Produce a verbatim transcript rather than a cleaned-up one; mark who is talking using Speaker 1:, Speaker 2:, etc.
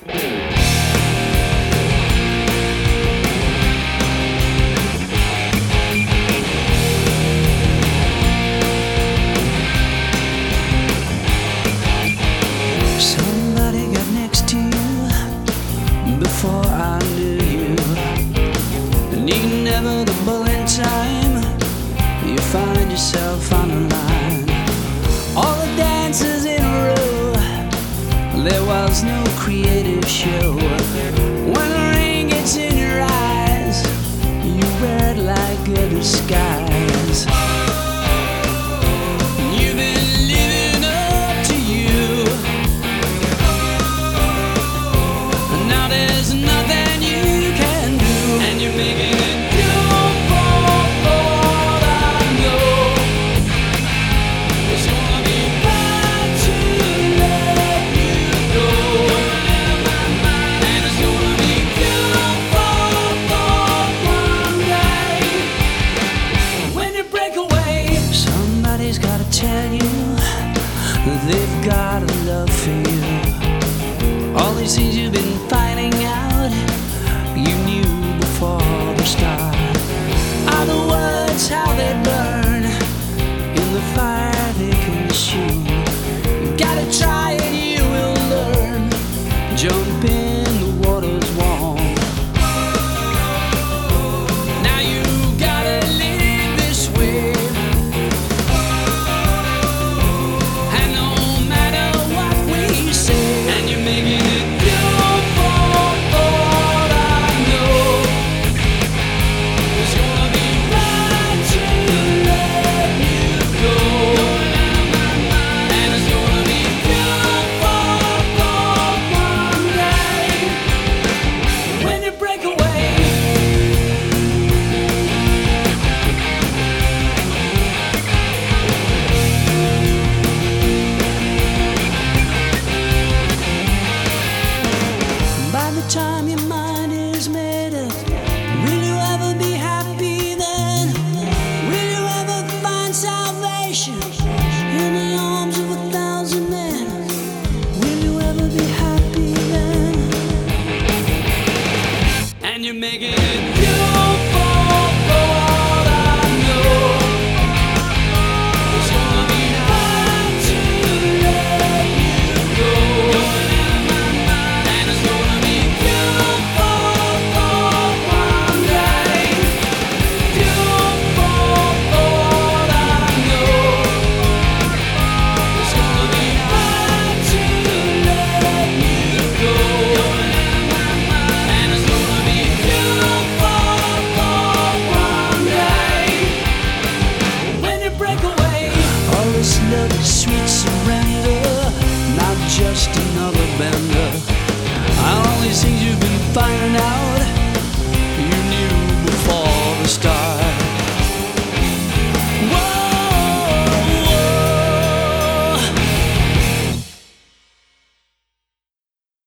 Speaker 1: Somebody got next to you before I knew you, and inevitable in time, you find yourself on a line. All the dancers in a row, there was no creative show. When the rain gets in your eyes, you wear it like a disguise. You've been living up to you, and now there's nothing you can do, and you're making it beautiful. All I know is gonna be bad to let you go, and it's gonna be beautiful one day when you break away. Somebody's gotta tell you that they've got a love for you. All these things you've been finding out, you knew before the start. Are the words how they burn in the fire they consume? You gotta try it, you will learn. Jump in, the water's warm. Now you gotta live this way, and no matter what we say, and you're making it beautiful. All I know is gonna be right to let you go, and it's gonna be beautiful one day when you break away. By the time your mind is made up, will you ever be happy then? Will you ever find salvation in the arms of a thousand men? Will you ever be happy then? And you're making it beautiful. All I know is gonna be hard to let you go, and it's gonna be beautiful one day. Beautiful. All I know is gonna be hard to let you go, and it's gonna be beautiful one day when you break away. All this love is sweet surrender, not just another bender. All these things you've been finding out, you knew before the start.